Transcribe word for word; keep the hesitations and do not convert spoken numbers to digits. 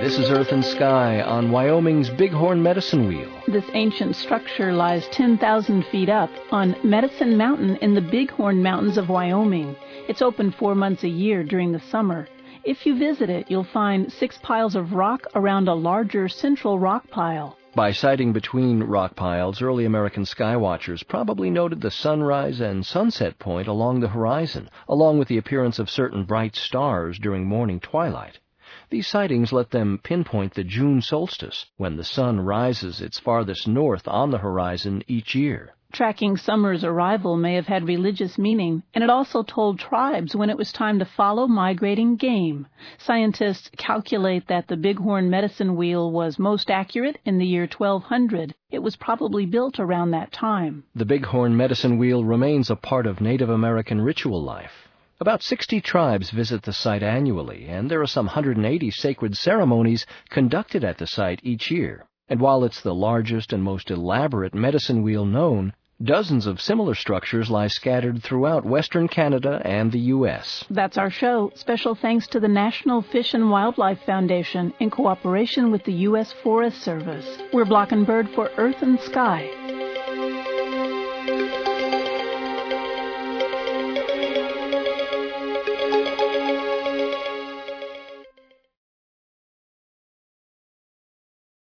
This is Earth and Sky on Wyoming's Bighorn Medicine Wheel. This ancient structure lies ten thousand feet up on Medicine Mountain in the Bighorn Mountains of Wyoming. It's open four months a year during the summer. If you visit it, you'll find six piles of rock around a larger central rock pile. By sighting between rock piles, early American skywatchers probably noted the sunrise and sunset point along the horizon, along with the appearance of certain bright stars during morning twilight. These sightings let them pinpoint the June solstice, when the sun rises its farthest north on the horizon each year. Tracking summer's arrival may have had religious meaning, and it also told tribes when it was time to follow migrating game. Scientists calculate that the Bighorn Medicine Wheel was most accurate in the year twelve hundred. It was probably built around that time. The Bighorn Medicine Wheel remains a part of Native American ritual life. About sixty tribes visit the site annually, and there are some one hundred eighty sacred ceremonies conducted at the site each year. And while it's the largest and most elaborate medicine wheel known, dozens of similar structures lie scattered throughout western Canada and the U S That's our show. Special thanks to the National Fish and Wildlife Foundation in cooperation with the U S Forest Service. We're Block and Bird for Earth and Sky.